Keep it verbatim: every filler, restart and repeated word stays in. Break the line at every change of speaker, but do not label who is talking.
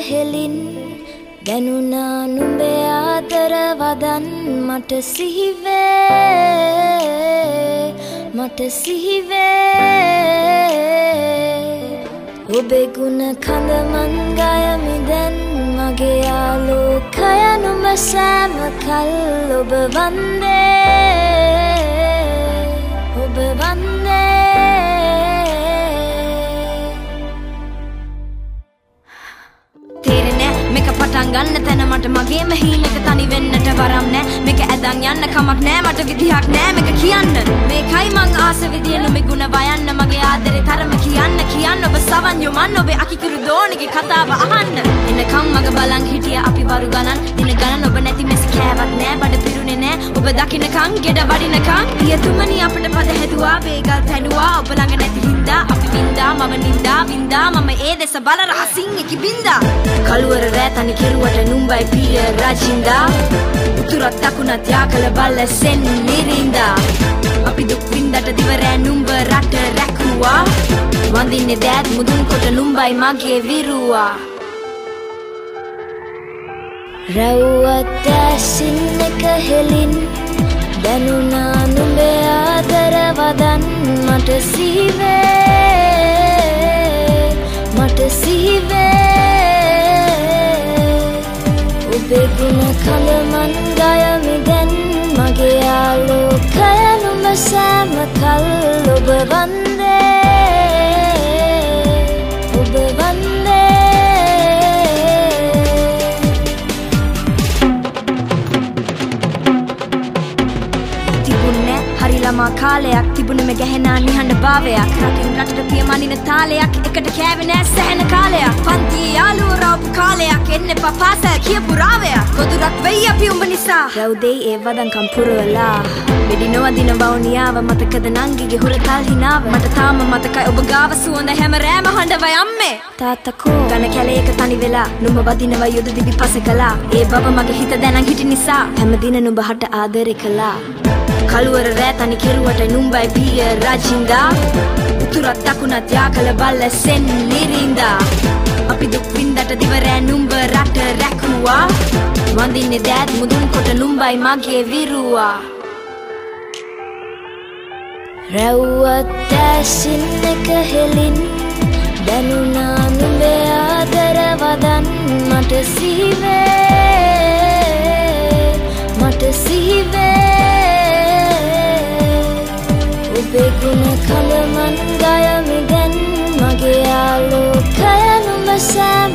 හෙලින් දැනුණා නුඹේ ආදර වදන් මට සිහිවේ මට සිහිවේ ඔබේ ගුණ කඳ මන් ගයමි දැන් මගේ ආලෝකය නුඹ සෑම කල් ඔබ වන්දේ ඔබ වන්දේ පටන් ගන්න තැන මට මගේම හීනක තනි වෙන්නට වරම් නෑ මේක ඇදන් යන්න කමක් නෑ මට විදිහක් නෑ මේක කියන්න මේකයි මං ආස විදිය නුඹේ ගුණ වයන්න මගේ ආදරේ තරම කියන්න කියන්න ඔබ සවන් යොමන්න ඔබේ අකිකුරු දෝණිගේ කතාව අහන්න එනකම් මග බලන් හිටිය අපි වරු ගණන් දින ගණන් ඔබ නැති මෙසි කෑවක් නෑ බඩ පිරුනේ නෑ ඔබ දකින්නකම් ගෙඩ වඩිනකම් පියතුමනි අපිට පද හැදුවා වේගල් තැනුවා ඔබ ළඟ නැති හින්දා අපි වින්දා මම නින්දා වින්දා මම ඒ දෙස බල රහසින් එකි බින්දා කළුවර රෑ තනි කෙරුවට නුඹයි පිය රජින්දා උතුරත් දකුණත් යාකල බල්ල සෙන් නිරින්දා අපි දුක් වින්දට දිවරෑ නුඹ රට රැකුවා වඳින්නේ දෑත් මුදුන් කොට නුඹයි මගේ විරුවා රැව්වත් ඇසින් එක හෙලින් දැනුණා නුඹේ ආදර වදන් මට සිහිවේ මට සිහිවේ ඔබේ ගුණ කඳ මන් ගයමි දැන් මගේ ආලෝකය නුඹ සෑම කල් ඔබ වන්දේ ඔබ වන්දේ තිබුණේ හරි ළමා කාලයක් තිබුණේ මේ ගැහෙනා නිහඬ භාවයක් රටින් රටට පියමනින තාලයක් එකට කෑවේ නෑ සැහැණ කාලයක් පන්ති යාළුවෝ රවපු කාලයක් එන්න පපාස කියපු රාවයක් ගොදුරක් වෙයි අපි උඹ නිසා රවුදේ ඒ වදන්කම් පුරවලා වෙඩි නොවදින වවුනියාව මතකද නංගිගේ හුරතල් හිනාව මට තාම මතකයි ඔබ ගාව සුවඳ හැම රෑම හඬවයි අම්මේ තාත්තකෝ ගන කැලේක තනි වෙලා නුඹ වදිනවා යුද දිවි පස කළා ඒ බබ මගේ හිත දැනන් හිටි නිසා හැමදින නුඹ හට ආදරේ කළා කළුවර රෑ තනි කෙරුවට නුඹයි පිය රජින්දා උතුරත් දකුණත් යාකල බල්ල සෙන් නිරින්දා අපි දුක් වින්දට දිවරෑ නුඹ රට රැකුවා වඳින්නේ දෑත් මුදුන් කොට නුඹයි මගේ විරුවා රැව්වත් ඇසින් එක හෙලින් දැනුණා නුඹේ ආදර වදන් මට සිහිවේ මට සිහිවේ ඔබේ ගුණ කඳ මන් ගයමි දැන් මගේ ආලෝකය නුඹ සෑම